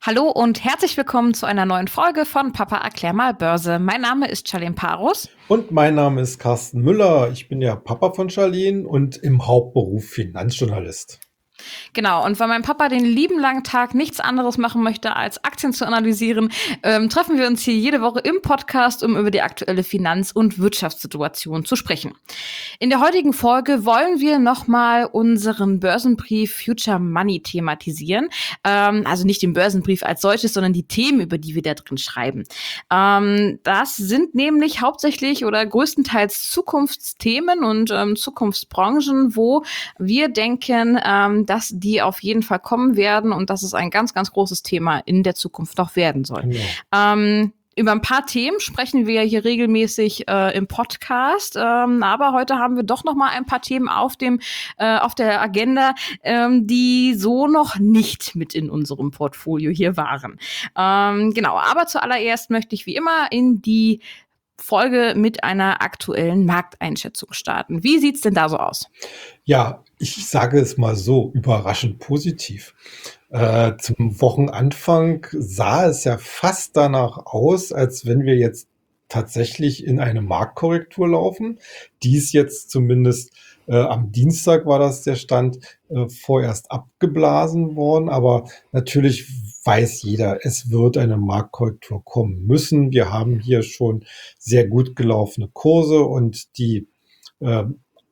Hallo und herzlich willkommen zu einer neuen Folge von Papa erklär mal Börse. Mein Name ist Charlene Parus. Und mein Name ist Carsten Müller. Ich bin der Papa von Charlene und im Hauptberuf Finanzjournalist. Genau, und weil mein Papa den lieben langen Tag nichts anderes machen möchte, als Aktien zu analysieren, treffen wir uns hier jede Woche im Podcast, um über die aktuelle Finanz- und Wirtschaftssituation zu sprechen. In der heutigen Folge wollen wir nochmal unseren Börsenbrief Future Money thematisieren. Also nicht den Börsenbrief als solches, sondern die Themen, über die wir da drin schreiben. Das sind nämlich hauptsächlich oder größtenteils Zukunftsthemen und Zukunftsbranchen, wo wir denken, dass die auf jeden Fall kommen werden und dass es ein ganz, ganz großes Thema in der Zukunft noch werden soll. Genau. Über ein paar Themen sprechen wir hier regelmäßig im Podcast, aber heute haben wir doch noch mal ein paar Themen auf der Agenda, die so noch nicht mit in unserem Portfolio hier waren. Genau, aber zuallererst möchte ich wie immer in die Folge mit einer aktuellen Markteinschätzung starten. Wie sieht's denn da so aus? Ja, ich sage es mal so, überraschend positiv. Zum Wochenanfang sah es ja fast danach aus, als wenn wir jetzt tatsächlich in eine Marktkorrektur laufen. Die ist jetzt zumindest am Dienstag war das der Stand, vorerst abgeblasen worden. Aber natürlich weiß jeder, es wird eine Marktkorrektur kommen müssen. Wir haben hier schon sehr gut gelaufene Kurse und die äh,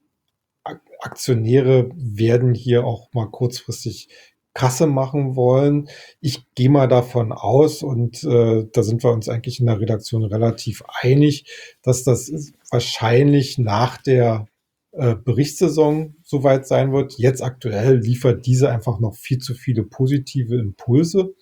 Aktionäre werden hier auch mal kurzfristig Kasse machen wollen. Ich gehe mal davon aus, und da sind wir uns eigentlich in der Redaktion relativ einig, dass das wahrscheinlich nach der Berichtssaison soweit sein wird. Jetzt aktuell liefert diese einfach noch viel zu viele positive Impulse.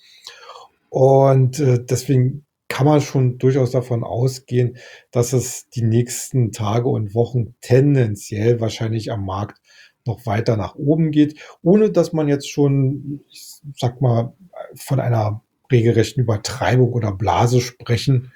Und deswegen kann man schon durchaus davon ausgehen, dass es die nächsten Tage und Wochen tendenziell wahrscheinlich am Markt noch weiter nach oben geht, ohne dass man jetzt schon, ich sag mal, von einer regelrechten Übertreibung oder Blase sprechen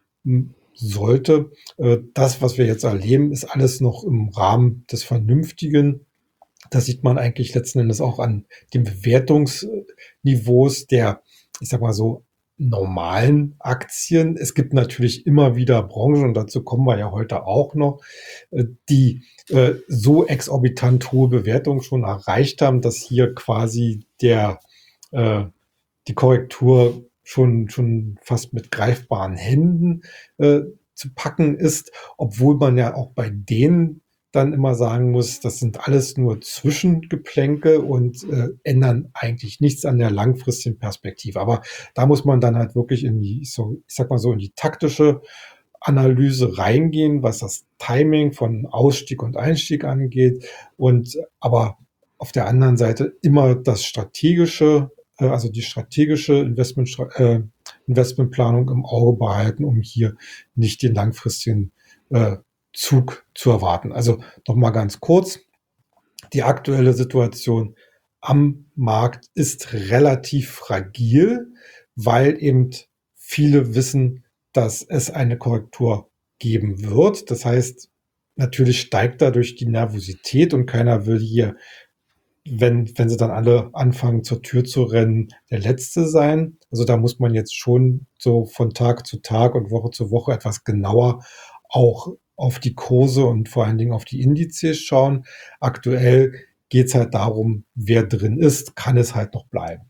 sollte. Das, was wir jetzt erleben, ist alles noch im Rahmen des Vernünftigen. Das sieht man eigentlich letzten Endes auch an den Bewertungsniveaus der, ich sag mal so, normalen Aktien. Es gibt natürlich immer wieder Branchen, und dazu kommen wir ja heute auch noch, die so exorbitant hohe Bewertungen schon erreicht haben, dass hier quasi äh, die Korrektur schon fast mit greifbaren Händen zu packen ist, obwohl man ja auch bei denen dann immer sagen muss, das sind alles nur Zwischengeplänke und ändern eigentlich nichts an der langfristigen Perspektive. Aber da muss man dann halt wirklich in die, so, ich sag mal so, in die taktische Analyse reingehen, was das Timing von Ausstieg und Einstieg angeht. Und aber auf der anderen Seite immer das strategische, also die strategische Investmentplanung im Auge behalten, um hier nicht den langfristigen Zug zu erwarten. Also nochmal ganz kurz, die aktuelle Situation am Markt ist relativ fragil, weil eben viele wissen, dass es eine Korrektur geben wird. Das heißt, natürlich steigt dadurch die Nervosität und keiner will hier, wenn sie dann alle anfangen zur Tür zu rennen, der Letzte sein. Also da muss man jetzt schon so von Tag zu Tag und Woche zu Woche etwas genauer auch auf die Kurse und vor allen Dingen auf die Indizes schauen. Aktuell geht es halt darum, wer drin ist, kann es halt noch bleiben.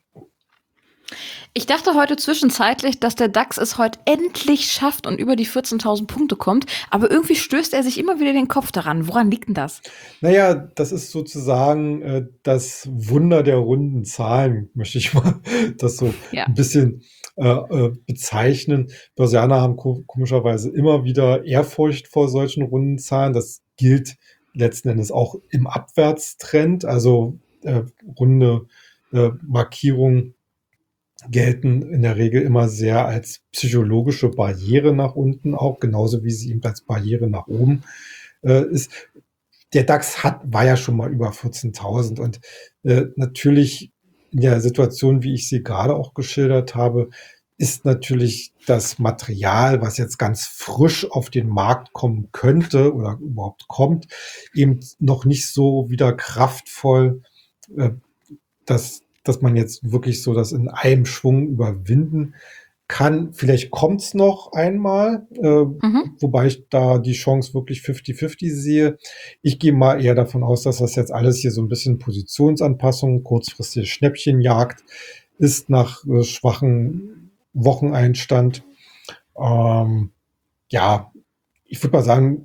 Ich dachte heute zwischenzeitlich, dass der DAX es heute endlich schafft und über die 14.000 Punkte kommt, aber irgendwie stößt er sich immer wieder den Kopf daran. Woran liegt denn das? Naja, das ist sozusagen das Wunder der runden Zahlen, möchte ich mal das so Ja. ein bisschen bezeichnen. Börsianer haben komischerweise immer wieder Ehrfurcht vor solchen runden Zahlen. Das gilt letzten Endes auch im Abwärtstrend. Also runde Markierungen gelten in der Regel immer sehr als psychologische Barriere nach unten, auch genauso wie sie eben als Barriere nach oben ist. Der DAX war ja schon mal über 14.000 und natürlich in der Situation, wie ich sie gerade auch geschildert habe, ist natürlich das Material, was jetzt ganz frisch auf den Markt kommen könnte oder überhaupt kommt, eben noch nicht so wieder kraftvoll, äh, dass dass man jetzt wirklich so das in einem Schwung überwinden kann. Vielleicht kommt's noch einmal, Mhm. wobei ich da die Chance wirklich 50-50 sehe. Ich gehe mal eher davon aus, dass das jetzt alles hier so ein bisschen Positionsanpassung, kurzfristige Schnäppchenjagd ist nach schwachen Wocheneinstand. Ähm, ja, ich würde mal sagen,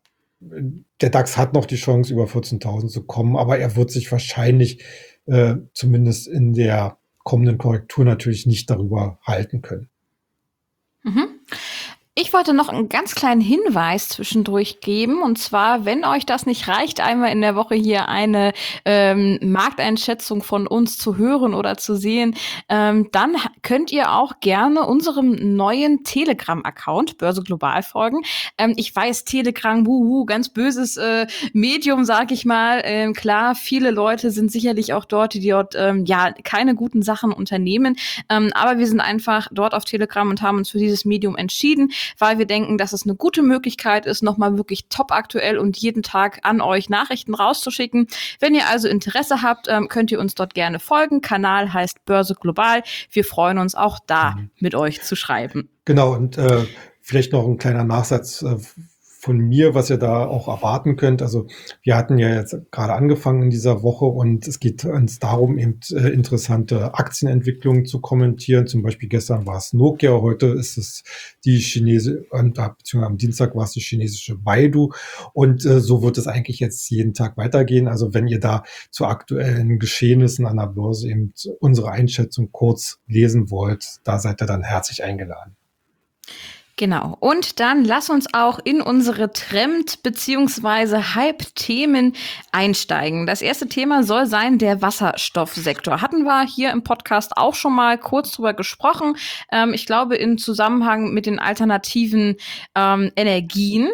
der DAX hat noch die Chance, über 14.000 zu kommen, aber er wird sich wahrscheinlich zumindest in der kommenden Korrektur natürlich nicht darüber halten können. Mhm. Ich wollte noch einen ganz kleinen Hinweis zwischendurch geben. Und zwar, wenn euch das nicht reicht, einmal in der Woche hier eine Markteinschätzung von uns zu hören oder zu sehen, dann könnt ihr auch gerne unserem neuen Telegram-Account Börse Global folgen. Ich weiß, Telegram, ganz böses Medium, sag ich mal. Klar, viele Leute sind sicherlich auch dort, die dort ja keine guten Sachen unternehmen. Aber wir sind einfach dort auf Telegram und haben uns für dieses Medium entschieden, weil wir denken, dass es eine gute Möglichkeit ist, nochmal wirklich top aktuell und jeden Tag an euch Nachrichten rauszuschicken. Wenn ihr also Interesse habt, könnt ihr uns dort gerne folgen. Kanal heißt Börse Global. Wir freuen uns auch da mit euch zu schreiben. Genau, und vielleicht noch ein kleiner Nachsatz von mir, was ihr da auch erwarten könnt. Also wir hatten ja jetzt gerade angefangen in dieser Woche und es geht uns darum, eben interessante Aktienentwicklungen zu kommentieren. Zum Beispiel gestern war es Nokia, heute ist es die Chinese, beziehungsweise am Dienstag war es die chinesische Baidu. Und so wird es eigentlich jetzt jeden Tag weitergehen. Also wenn ihr da zu aktuellen Geschehnissen an der Börse eben unsere Einschätzung kurz lesen wollt, da seid ihr dann herzlich eingeladen. Genau. Und dann lass uns auch in unsere Trend- bzw. Hype-Themen einsteigen. Das erste Thema soll sein der Wasserstoffsektor. Hatten wir hier im Podcast auch schon mal kurz drüber gesprochen. Ich glaube, in Zusammenhang mit den alternativen Energien.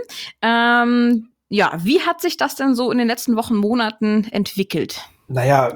Ja, wie hat sich das denn so in den letzten Wochen, Monaten entwickelt? Naja,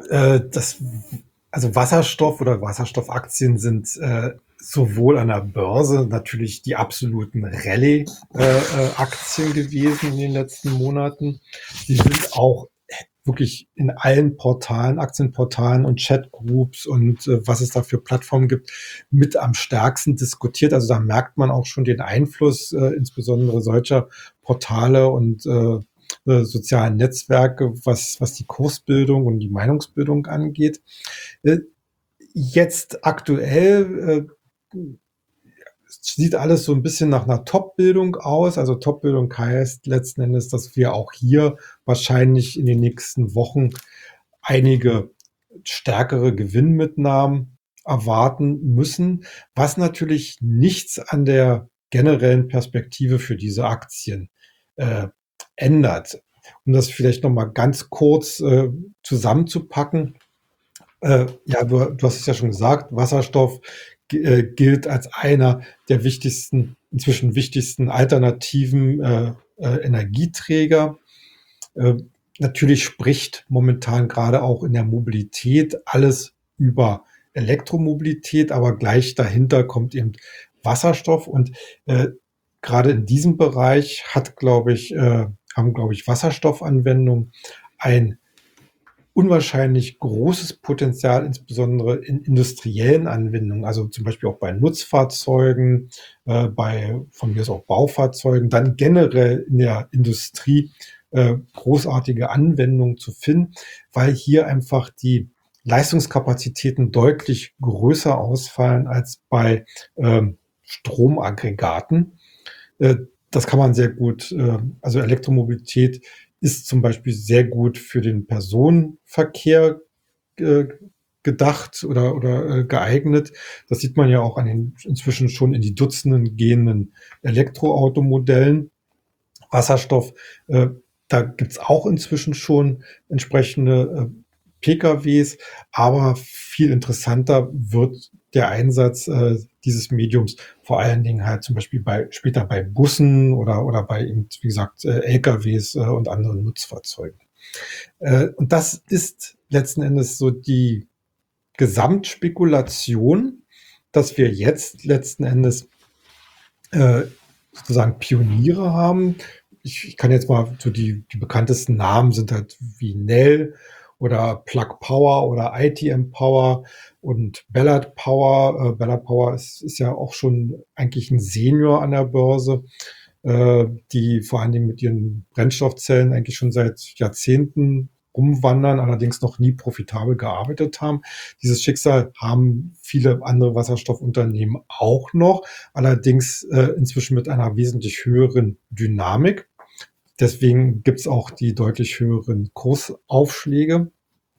also Wasserstoff oder Wasserstoffaktien sind sowohl an der Börse natürlich die absoluten Rallye-Aktien gewesen in den letzten Monaten. Sie sind auch wirklich in allen Portalen, Aktienportalen und Chatgroups und was es da für Plattformen gibt, mit am stärksten diskutiert. Also da merkt man auch schon den Einfluss insbesondere solcher Portale und sozialen Netzwerke, was die Kursbildung und die Meinungsbildung angeht. Jetzt aktuell sieht alles so ein bisschen nach einer Top-Bildung aus. Also Top-Bildung heißt letzten Endes, dass wir auch hier wahrscheinlich in den nächsten Wochen einige stärkere Gewinnmitnahmen erwarten müssen, was natürlich nichts an der generellen Perspektive für diese Aktien ändert. Um das vielleicht noch mal ganz kurz zusammenzupacken. Ja, du hast es ja schon gesagt, Wasserstoff gilt als einer der wichtigsten, inzwischen wichtigsten alternativen Energieträger. Äh, Natürlich spricht momentan gerade auch in der Mobilität alles über Elektromobilität, aber gleich dahinter kommt eben Wasserstoff und gerade in diesem Bereich haben, glaube ich, Wasserstoffanwendungen ein unwahrscheinlich großes Potenzial, insbesondere in industriellen Anwendungen, also zum Beispiel auch bei Nutzfahrzeugen, bei von mir aus auch Baufahrzeugen, dann generell in der Industrie großartige Anwendungen zu finden, weil hier einfach die Leistungskapazitäten deutlich größer ausfallen als bei Stromaggregaten. Das kann man sehr gut, also Elektromobilität ist zum Beispiel sehr gut für den Personenverkehr äh, gedacht oder geeignet. Das sieht man ja auch an den inzwischen schon in die Dutzenden gehenden Elektroautomodellen. Wasserstoff, da gibt's auch inzwischen schon entsprechende PKWs, aber viel interessanter wird der Einsatz dieses Mediums vor allen Dingen halt zum Beispiel später bei Bussen oder bei eben, wie gesagt, LKWs und anderen Nutzfahrzeugen. Und das ist letzten Endes so die Gesamtspekulation, dass wir jetzt letzten Endes äh, sozusagen Pioniere haben. Ich kann jetzt mal so die bekanntesten Namen sind halt wie Nell oder Plug Power oder ITM Power und Ballard Power. Ballard Power ist ja auch schon eigentlich ein Senior an der Börse, die vor allen Dingen mit ihren Brennstoffzellen eigentlich schon seit Jahrzehnten rumwandern, allerdings noch nie profitabel gearbeitet haben. Dieses Schicksal haben viele andere Wasserstoffunternehmen auch noch, allerdings inzwischen mit einer wesentlich höheren Dynamik. Deswegen gibt es auch die deutlich höheren Kursaufschläge.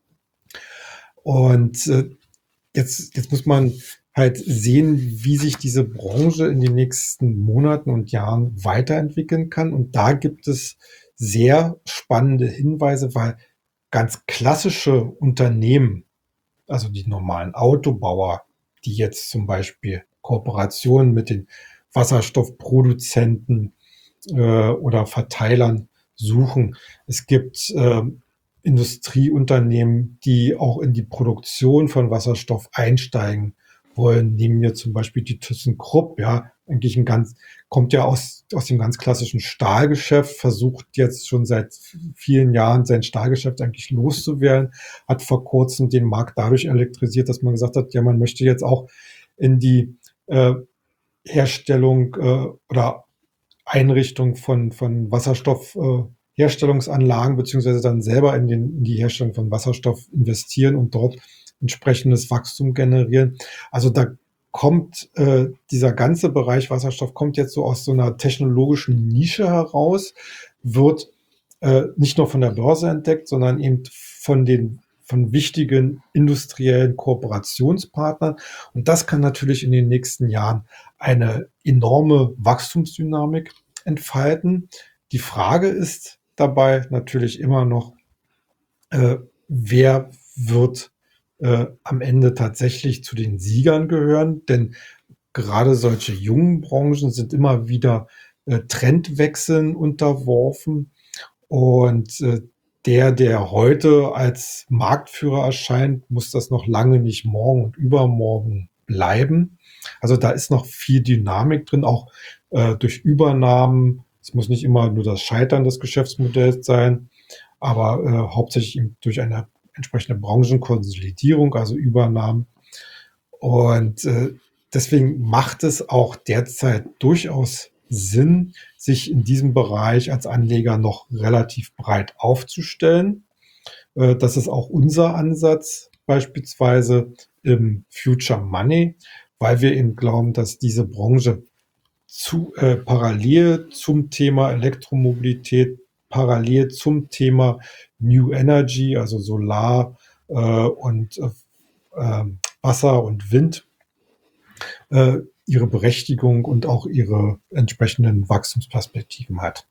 Und jetzt muss man halt sehen, wie sich diese Branche in den nächsten Monaten und Jahren weiterentwickeln kann. Und da gibt es sehr spannende Hinweise, weil ganz klassische Unternehmen, also die normalen Autobauer, die jetzt zum Beispiel Kooperationen mit den Wasserstoffproduzenten oder Verteilern suchen. Es gibt Industrieunternehmen, die auch in die Produktion von Wasserstoff einsteigen wollen. Nehmen wir zum Beispiel die ThyssenKrupp, ja, eigentlich kommt ja aus dem ganz klassischen Stahlgeschäft, versucht jetzt schon seit vielen Jahren sein Stahlgeschäft eigentlich loszuwerden, hat vor kurzem den Markt dadurch elektrisiert, dass man gesagt hat, ja, man möchte jetzt auch in die Herstellung oder Einrichtung von Wasserstoffherstellungsanlagen beziehungsweise dann selber in die Herstellung von Wasserstoff investieren und dort entsprechendes Wachstum generieren. Also da kommt dieser ganze Bereich Wasserstoff kommt jetzt so aus so einer technologischen Nische heraus, wird nicht nur von der Börse entdeckt, sondern eben von wichtigen industriellen Kooperationspartnern. Und das kann natürlich in den nächsten Jahren eine enorme Wachstumsdynamik entfalten. Die Frage ist dabei natürlich immer noch, wer wird am Ende tatsächlich zu den Siegern gehören? Denn gerade solche jungen Branchen sind immer wieder Trendwechseln unterworfen. Und der heute als Marktführer erscheint, muss das noch lange nicht morgen und übermorgen bleiben. Also da ist noch viel Dynamik drin, auch durch Übernahmen. Es muss nicht immer nur das Scheitern des Geschäftsmodells sein, aber hauptsächlich eben durch eine entsprechende Branchenkonsolidierung, also Übernahmen. Und deswegen macht es auch derzeit durchaus Sinn, sich in diesem Bereich als Anleger noch relativ breit aufzustellen. Das ist auch unser Ansatz, beispielsweise im Future Money, weil wir eben glauben, dass diese Branche parallel zum Thema Elektromobilität, parallel zum Thema New Energy, also Solar und Wasser und Wind, ihre Berechtigung und auch ihre entsprechenden Wachstumsperspektiven hat.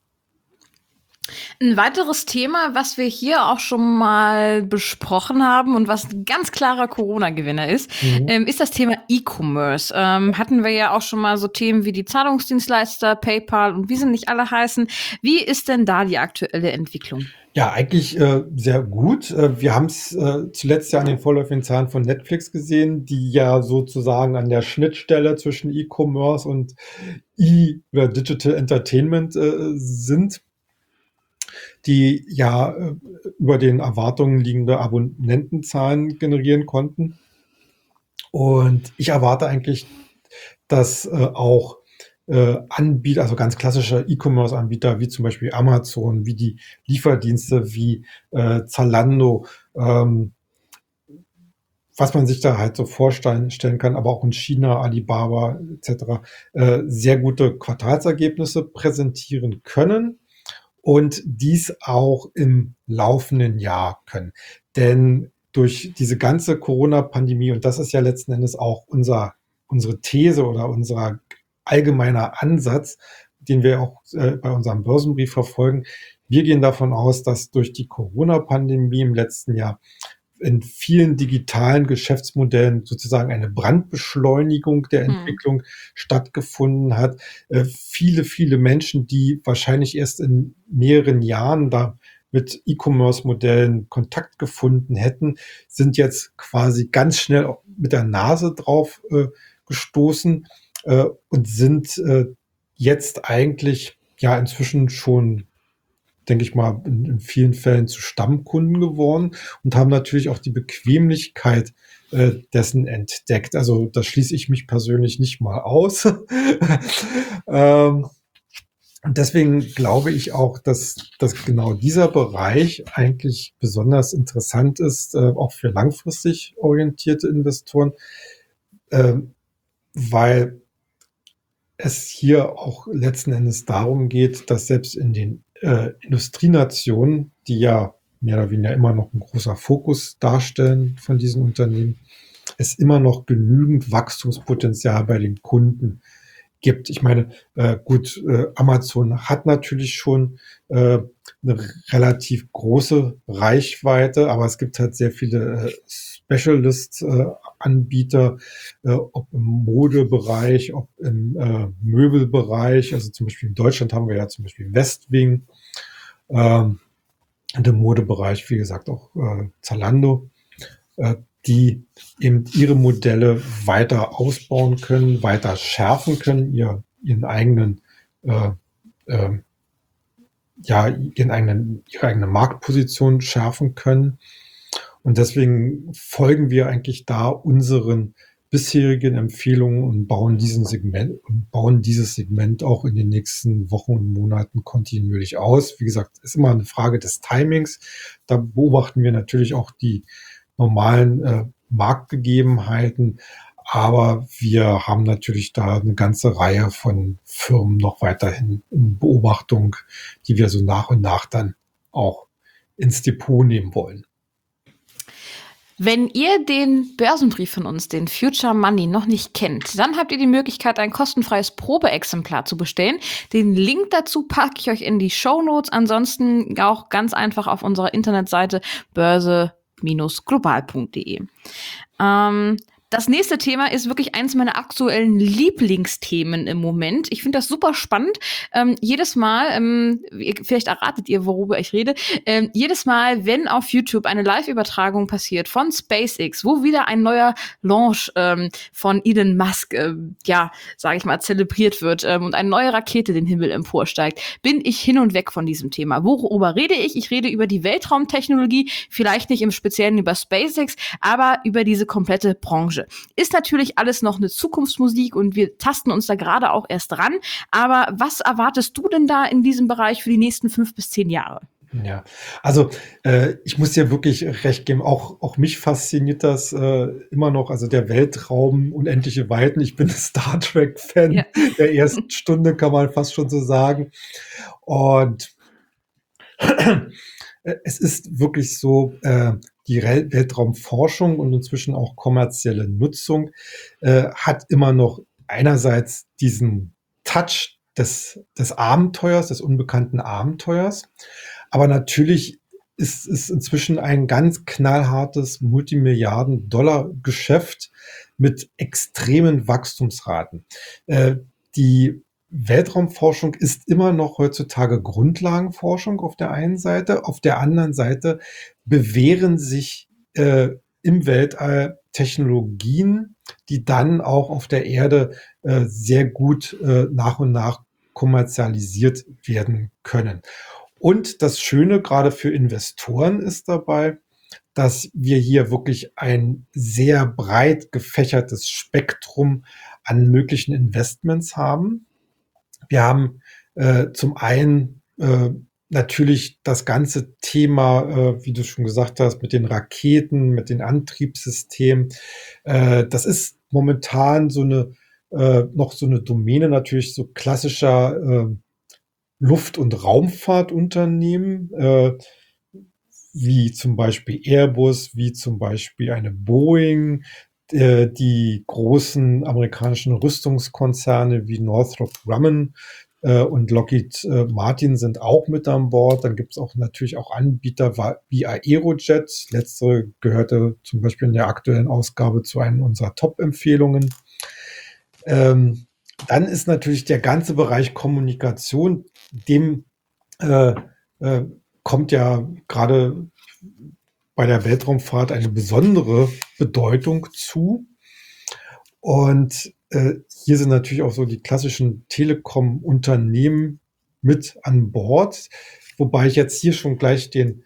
Ein weiteres Thema, was wir hier auch schon mal besprochen haben und was ein ganz klarer Corona-Gewinner ist, ist das Thema E-Commerce. Hatten wir ja auch schon mal so Themen wie die Zahlungsdienstleister, PayPal und wie sie nicht alle heißen. Wie ist denn da die aktuelle Entwicklung? Ja, eigentlich sehr gut. Wir haben es zuletzt ja an den vorläufigen Zahlen von Netflix gesehen, die ja sozusagen an der Schnittstelle zwischen E-Commerce und oder Digital Entertainment sind, die ja über den Erwartungen liegende Abonnentenzahlen generieren konnten. Und ich erwarte eigentlich, dass auch Anbieter, also ganz klassische E-Commerce-Anbieter wie zum Beispiel Amazon, wie die Lieferdienste wie Zalando, was man sich da halt so vorstellen kann, aber auch in China, Alibaba etc., sehr gute Quartalsergebnisse präsentieren können und dies auch im laufenden Jahr können. Denn durch diese ganze Corona-Pandemie, und das ist ja letzten Endes auch unsere These oder unser allgemeiner Ansatz, den wir auch bei unserem Börsenbrief verfolgen. Wir gehen davon aus, dass durch die Corona-Pandemie im letzten Jahr in vielen digitalen Geschäftsmodellen sozusagen eine Brandbeschleunigung der Entwicklung stattgefunden hat. Viele Menschen, die wahrscheinlich erst in mehreren Jahren da mit E-Commerce-Modellen Kontakt gefunden hätten, sind jetzt quasi ganz schnell mit der Nase drauf gestoßen und sind jetzt eigentlich ja inzwischen schon denke ich mal, in vielen Fällen zu Stammkunden geworden und haben natürlich auch die Bequemlichkeit dessen entdeckt. Also da schließe ich mich persönlich nicht mal aus. ähm, und deswegen glaube ich auch, dass genau dieser Bereich eigentlich besonders interessant ist, auch für langfristig orientierte Investoren, ähm, weil es hier auch letzten Endes darum geht, dass selbst in den Industrienationen, die ja mehr oder weniger immer noch ein großer Fokus darstellen von diesen Unternehmen, es immer noch genügend Wachstumspotenzial bei den Kunden gibt. Ich meine, gut, Amazon hat natürlich schon eine relativ große Reichweite, aber es gibt halt sehr viele Specialist-Anbieter, ob im Modebereich, ob im Möbelbereich. Also zum Beispiel in Deutschland haben wir ja zum Beispiel Westwing, und im Modebereich, wie gesagt, auch Zalando, die eben ihre Modelle weiter ausbauen können, weiter schärfen können, ihre eigene Marktposition schärfen können. Und deswegen folgen wir eigentlich da unseren bisherigen Empfehlungen und bauen dieses Segment auch in den nächsten Wochen und Monaten kontinuierlich aus. Wie gesagt, ist immer eine Frage des Timings. Da beobachten wir natürlich auch die normalen Marktgegebenheiten, aber wir haben natürlich da eine ganze Reihe von Firmen noch weiterhin in Beobachtung, die wir so nach und nach dann auch ins Depot nehmen wollen. Wenn ihr den Börsenbrief von uns, den Future Money, noch nicht kennt, dann habt ihr die Möglichkeit, ein kostenfreies Probeexemplar zu bestellen. Den Link dazu packe ich euch in die Shownotes. Ansonsten auch ganz einfach auf unserer Internetseite börse-global.de. Das nächste Thema ist wirklich eins meiner aktuellen Lieblingsthemen im Moment. Ich finde das super spannend. Jedes Mal, vielleicht erratet ihr, worüber ich rede, jedes Mal, wenn auf YouTube eine Live-Übertragung passiert von SpaceX, wo wieder ein neuer Launch von Elon Musk, sage ich mal, zelebriert wird und eine neue Rakete den Himmel emporsteigt, bin ich hin und weg von diesem Thema. Worüber rede ich? Ich rede über die Weltraumtechnologie, vielleicht nicht im Speziellen über SpaceX, aber über diese komplette Branche. Ist natürlich alles noch eine Zukunftsmusik und wir tasten uns da gerade auch erst ran. Aber was erwartest du denn da in diesem Bereich für die nächsten 5 bis 10 Jahre? Ja, also ich muss dir wirklich recht geben, auch mich fasziniert das immer noch, also der Weltraum, unendliche Weiten. Ich bin Star Trek-Fan der ersten Stunde, kann man fast schon so sagen. Und es ist wirklich so, die Weltraumforschung und inzwischen auch kommerzielle Nutzung hat immer noch einerseits diesen Touch des Abenteuers, des unbekannten Abenteuers. Aber natürlich ist es inzwischen ein ganz knallhartes Multimilliarden-Dollar-Geschäft mit extremen Wachstumsraten. Die Weltraumforschung ist immer noch heutzutage Grundlagenforschung auf der einen Seite. Auf der anderen Seite bewähren sich im Weltall Technologien, die dann auch auf der Erde sehr gut nach und nach kommerzialisiert werden können. Und das Schöne gerade für Investoren ist dabei, dass wir hier wirklich ein sehr breit gefächertes Spektrum an möglichen Investments haben. Wir haben zum einen natürlich das ganze Thema, wie du schon gesagt hast, mit den Raketen, mit den Antriebssystemen. Das ist momentan noch so eine Domäne natürlich so klassischer Luft- und Raumfahrtunternehmen, wie zum Beispiel Airbus, wie zum Beispiel eine Boeing, die großen amerikanischen Rüstungskonzerne wie Northrop Grumman und Lockheed Martin sind auch mit an Bord. Dann gibt es auch natürlich auch Anbieter wie Aerojet. Letztere gehörte zum Beispiel in der aktuellen Ausgabe zu einem unserer Top-Empfehlungen. Dann ist natürlich der ganze Bereich Kommunikation, dem kommt ja gerade bei der Weltraumfahrt eine besondere Bedeutung zu. Und hier sind natürlich auch so die klassischen Telekom-Unternehmen mit an Bord, wobei ich jetzt hier schon gleich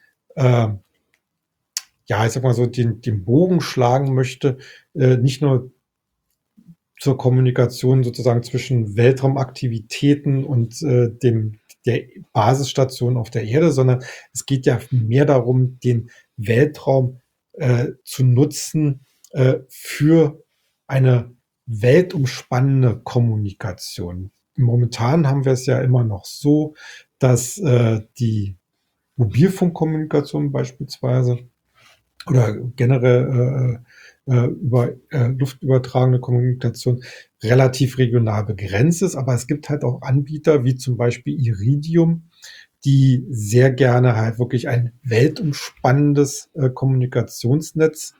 ich sag mal so, den Bogen schlagen möchte, nicht nur zur Kommunikation sozusagen zwischen Weltraumaktivitäten und der Basisstation auf der Erde, sondern es geht ja mehr darum, den Weltraum zu nutzen für eine weltumspannende Kommunikation. Momentan haben wir es ja immer noch so, dass die Mobilfunkkommunikation beispielsweise oder generell über luftübertragene Kommunikation relativ regional begrenzt ist. Aber es gibt halt auch Anbieter wie zum Beispiel Iridium, die sehr gerne halt wirklich ein weltumspannendes Kommunikationsnetz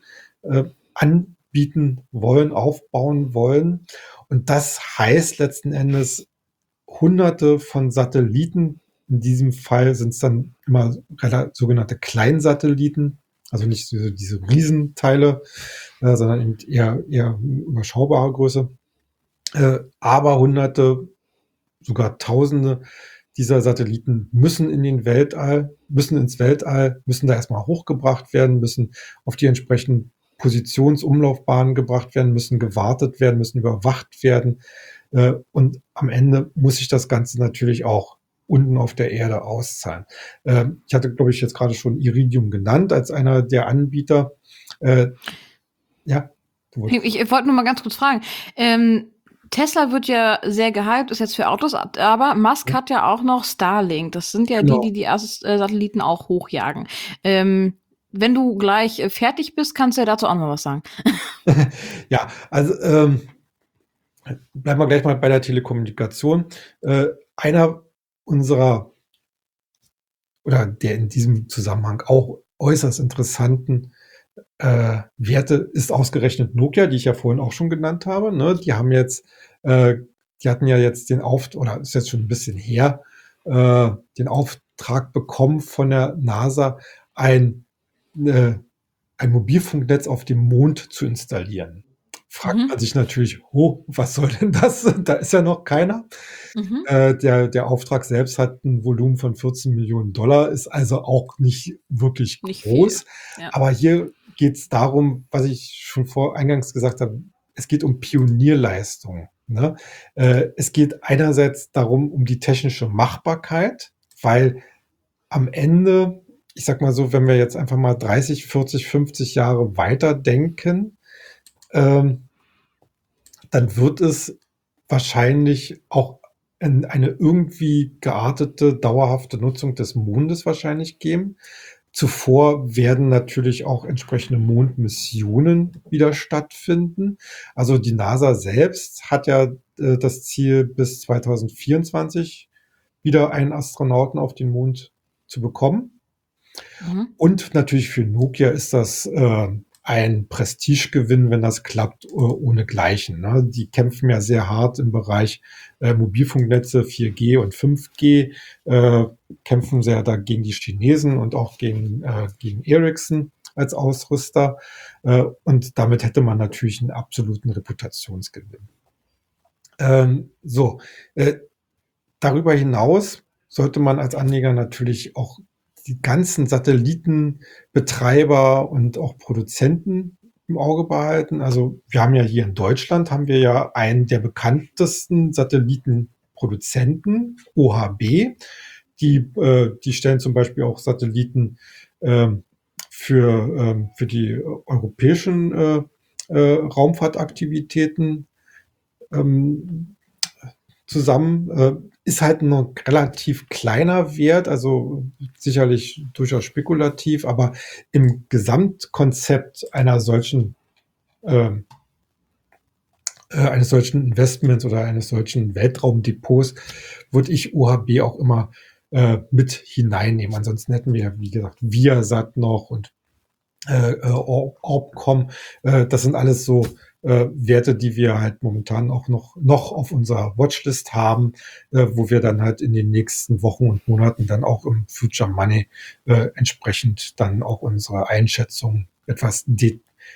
anbieten wollen, aufbauen wollen. Und das heißt letzten Endes Hunderte von Satelliten. In diesem Fall sind es dann immer sogenannte Kleinsatelliten, also nicht so diese Riesenteile, sondern eben eher überschaubare Größe. Aber Hunderte, sogar Tausende dieser Satelliten müssen ins Weltall, müssen da erstmal hochgebracht werden, müssen auf die entsprechenden Positionsumlaufbahnen gebracht werden, müssen gewartet werden, müssen überwacht werden. Und am Ende muss sich das Ganze natürlich auch unten auf der Erde auszahlen. Ich hatte, glaube ich, jetzt gerade schon Iridium genannt als einer der Anbieter. Ja. Ich wollte nur mal ganz kurz fragen. Tesla wird ja sehr gehypt, ist jetzt für Autos, aber Musk hat ja auch noch Starlink. Das sind ja Genau. die Satelliten auch hochjagen. Wenn du gleich fertig bist, kannst du ja dazu auch noch was sagen. Ja, also bleiben wir gleich mal bei der Telekommunikation. Einer unserer oder der in diesem Zusammenhang auch äußerst interessanten Werte ist ausgerechnet Nokia, die ich ja vorhin auch schon genannt habe. Ne? Die hatten ja jetzt den Auftrag, oder ist jetzt schon ein bisschen her, den Auftrag bekommen von der NASA, ein Mobilfunknetz auf dem Mond zu installieren. Fragt man sich natürlich, was soll denn das? Da ist ja noch keiner. Der Auftrag selbst hat ein Volumen von 14 Millionen $, ist also auch nicht wirklich groß. Ja. Aber hier geht es darum, was ich schon eingangs gesagt habe, es geht um Pionierleistung. Ne? Es geht einerseits darum, um die technische Machbarkeit, weil am Ende, ich sag mal so, wenn wir jetzt einfach mal 30, 40, 50 Jahre weiter denken, dann wird es wahrscheinlich auch eine irgendwie geartete, dauerhafte Nutzung des Mondes wahrscheinlich geben. Zuvor werden natürlich auch entsprechende Mondmissionen wieder stattfinden. Also die NASA selbst hat ja das Ziel, bis 2024 wieder einen Astronauten auf den Mond zu bekommen. Und natürlich für Nokia ist das ein Prestigegewinn, wenn das klappt, ohnegleichen. Ne? Die kämpfen ja sehr hart im Bereich Mobilfunknetze 4G und 5G, kämpfen sehr da gegen die Chinesen und auch gegen Ericsson als Ausrüster. Und damit hätte man natürlich einen absoluten Reputationsgewinn. Darüber hinaus sollte man als Anleger natürlich auch die ganzen Satellitenbetreiber und auch Produzenten im Auge behalten. Also wir haben ja hier in Deutschland einen der bekanntesten Satellitenproduzenten, OHB. Die stellen zum Beispiel auch Satelliten für die europäischen Raumfahrtaktivitäten zusammen. Ist halt ein relativ kleiner Wert, also sicherlich durchaus spekulativ, aber im Gesamtkonzept eines solchen Investments oder eines solchen Weltraumdepots würde ich OHB auch immer mit hineinnehmen. Ansonsten hätten wir, wie gesagt, Viasat noch und Orbcom. Das sind alles so Werte, die wir halt momentan auch noch auf unserer Watchlist haben, wo wir dann halt in den nächsten Wochen und Monaten dann auch im Future Money entsprechend dann auch unsere Einschätzung etwas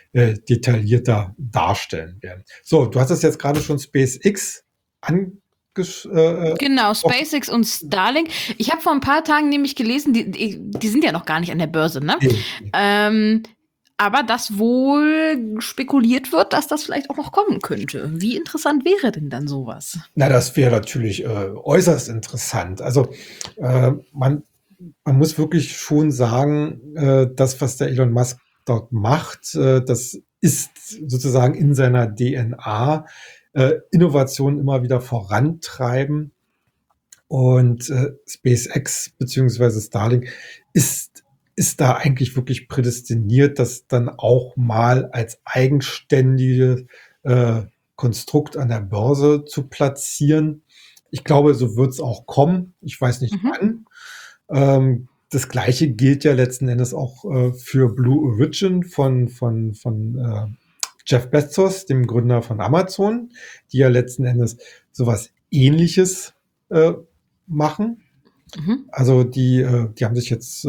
detaillierter darstellen werden. So, du hast es jetzt gerade schon SpaceX Genau, SpaceX und Starlink. Ich habe vor ein paar Tagen nämlich gelesen, die sind ja noch gar nicht an der Börse, ne? Aber dass wohl spekuliert wird, dass das vielleicht auch noch kommen könnte. Wie interessant wäre denn dann sowas? Na, das wäre natürlich äußerst interessant. Also man muss wirklich schon sagen, das, was der Elon Musk dort macht, das ist sozusagen in seiner DNA, Innovation immer wieder vorantreiben. Und SpaceX beziehungsweise Starlink ist da eigentlich wirklich prädestiniert, das dann auch mal als eigenständige Konstrukt an der Börse zu platzieren. Ich glaube, so wird es auch kommen. Ich weiß nicht wann. Das Gleiche gilt ja letzten Endes auch für Blue Origin von Jeff Bezos, dem Gründer von Amazon, die ja letzten Endes sowas Ähnliches machen. Also die haben sich jetzt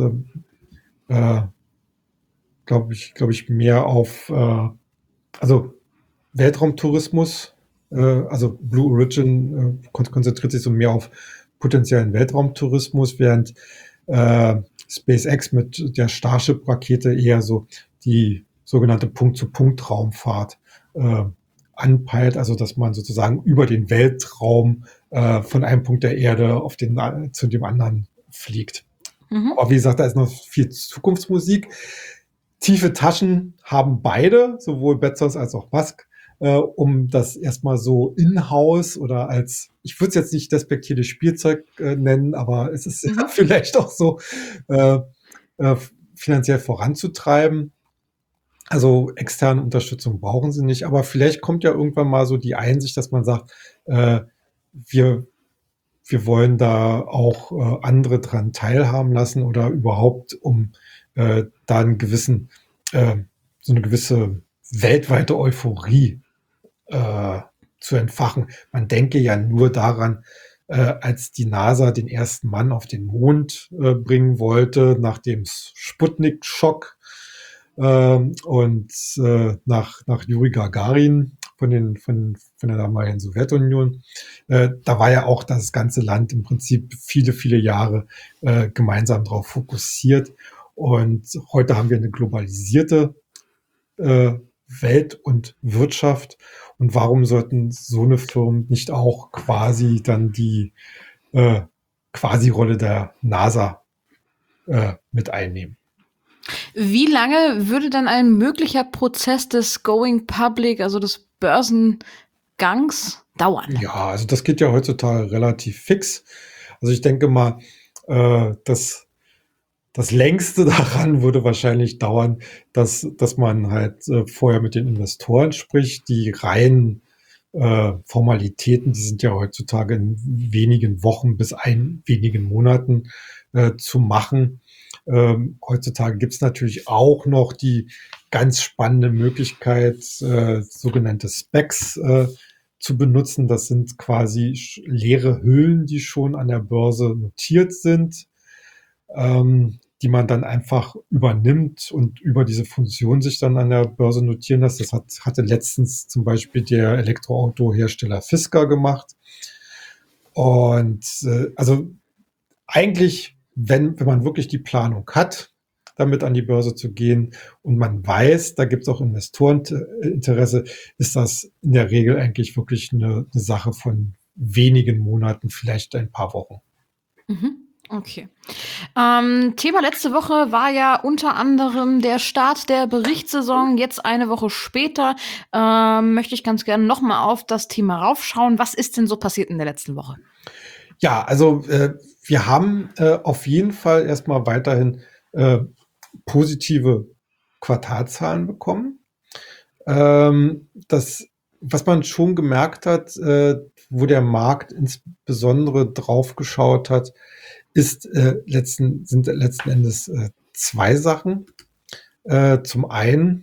glaube ich, mehr auf also Weltraumtourismus, also Blue Origin konzentriert sich so mehr auf potenziellen Weltraumtourismus, während SpaceX mit der Starship-Rakete eher so die sogenannte Punkt-zu-Punkt-Raumfahrt anpeilt, also dass man sozusagen über den Weltraum von einem Punkt der Erde zu dem anderen fliegt. Aber wie gesagt, da ist noch viel Zukunftsmusik. Tiefe Taschen haben beide, sowohl Bezos als auch Musk, um das erstmal so in-house oder als, ich würde es jetzt nicht despektierlich Spielzeug nennen, aber es ist vielleicht auch so finanziell voranzutreiben. Also externe Unterstützung brauchen sie nicht, aber vielleicht kommt ja irgendwann mal so die Einsicht, dass man sagt, wir wollen da auch andere dran teilhaben lassen oder überhaupt, um da einen gewissen, so eine gewisse weltweite Euphorie zu entfachen. Man denke ja nur daran, als die NASA den ersten Mann auf den Mond bringen wollte, nach dem Sputnik-Schock und nach Juri Gagarin von der damaligen Sowjetunion. Da war ja auch das ganze Land im Prinzip viele, viele Jahre gemeinsam darauf fokussiert. Und heute haben wir eine globalisierte Welt und Wirtschaft. Und warum sollten so eine Firmen nicht auch quasi dann die Quasi-Rolle der NASA mit einnehmen? Wie lange würde dann ein möglicher Prozess des Going Public, also des Börsengangs, dauern? Ja, also das geht ja heutzutage relativ fix. Also ich denke mal, das längste daran würde wahrscheinlich dauern, dass man halt vorher mit den Investoren spricht. Die reinen Formalitäten, die sind ja heutzutage in wenigen Wochen bis wenigen Monaten zu machen. Heutzutage gibt es natürlich auch noch die ganz spannende Möglichkeit, sogenannte Specs zu benutzen. Das sind quasi leere Hüllen, die schon an der Börse notiert sind, die man dann einfach übernimmt und über diese Funktion sich dann an der Börse notieren lässt. Das hatte letztens zum Beispiel der Elektroautohersteller Fisker gemacht. Und also eigentlich, wenn man wirklich die Planung hat, damit an die Börse zu gehen und man weiß, da gibt es auch Investoreninteresse, ist das in der Regel eigentlich wirklich eine Sache von wenigen Monaten, vielleicht ein paar Wochen. Okay. Thema letzte Woche war ja unter anderem der Start der Berichtssaison. Jetzt eine Woche später möchte ich ganz gerne nochmal auf das Thema raufschauen. Was ist denn so passiert in der letzten Woche? Ja, also wir haben auf jeden Fall erstmal weiterhin positive Quartalzahlen bekommen. Was man schon gemerkt hat, wo der Markt insbesondere drauf geschaut hat, sind letzten Endes zwei Sachen. Zum einen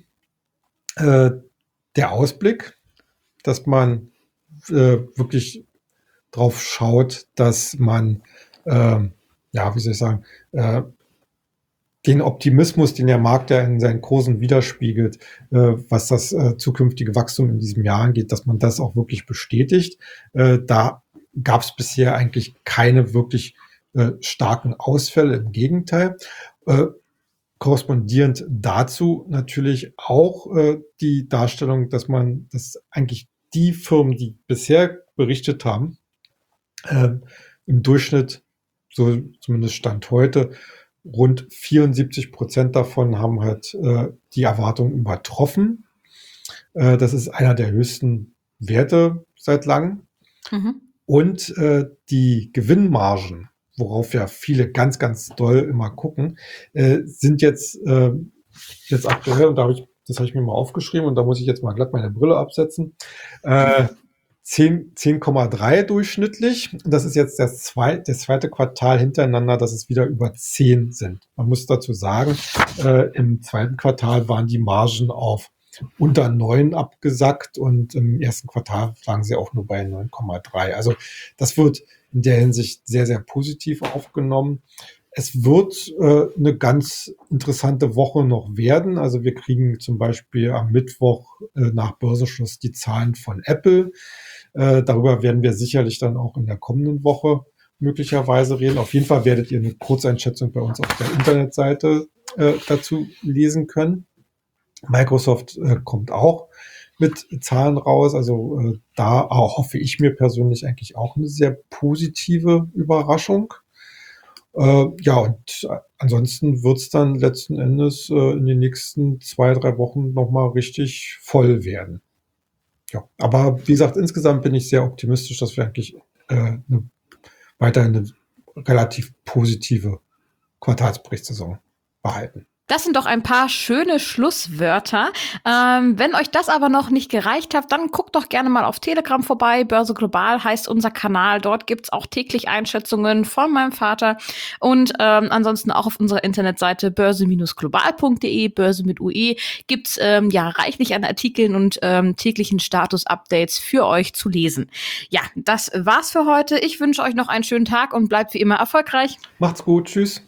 der Ausblick, dass man wirklich drauf schaut, dass man, wie soll ich sagen, den Optimismus, den der Markt ja in seinen Kursen widerspiegelt, was das zukünftige Wachstum in diesem Jahr angeht, dass man das auch wirklich bestätigt. Da gab es bisher eigentlich keine wirklich starken Ausfälle. Im Gegenteil. Korrespondierend dazu natürlich auch die Darstellung, dass eigentlich die Firmen, die bisher berichtet haben, im Durchschnitt, so zumindest Stand heute, rund 74% davon haben halt die Erwartungen übertroffen. Das ist einer der höchsten Werte seit langem. Mhm. Und die Gewinnmargen, worauf ja viele ganz, ganz doll immer gucken, sind jetzt aktuell, und das habe ich mir mal aufgeschrieben, und da muss ich jetzt mal glatt meine Brille absetzen, 10,3 durchschnittlich. Das ist jetzt das zweite Quartal hintereinander, dass es wieder über 10 sind. Man muss dazu sagen, im zweiten Quartal waren die Margen auf unter 9 abgesackt und im ersten Quartal lagen sie auch nur bei 9,3. Also das wird in der Hinsicht sehr, sehr positiv aufgenommen. Es wird eine ganz interessante Woche noch werden. Also wir kriegen zum Beispiel am Mittwoch nach Börsenschluss die Zahlen von Apple. Darüber werden wir sicherlich dann auch in der kommenden Woche möglicherweise reden. Auf jeden Fall werdet ihr eine Kurzeinschätzung bei uns auf der Internetseite dazu lesen können. Microsoft kommt auch mit Zahlen raus. Also da hoffe ich mir persönlich eigentlich auch eine sehr positive Überraschung. Ja, und ansonsten wird es dann letzten Endes in den nächsten 2-3 Wochen nochmal richtig voll werden. Ja, aber wie gesagt, insgesamt bin ich sehr optimistisch, dass wir eigentlich weiterhin eine relativ positive Quartalsberichtssaison behalten. Das sind doch ein paar schöne Schlusswörter. Wenn euch das aber noch nicht gereicht hat, dann guckt doch gerne mal auf Telegram vorbei. Börse Global heißt unser Kanal. Dort gibt's auch täglich Einschätzungen von meinem Vater. Und ansonsten auch auf unserer Internetseite börse-global.de, Börse mit UE, gibt's reichlich an Artikeln und täglichen Status-Updates für euch zu lesen. Ja, das war's für heute. Ich wünsche euch noch einen schönen Tag und bleibt wie immer erfolgreich. Macht's gut. Tschüss.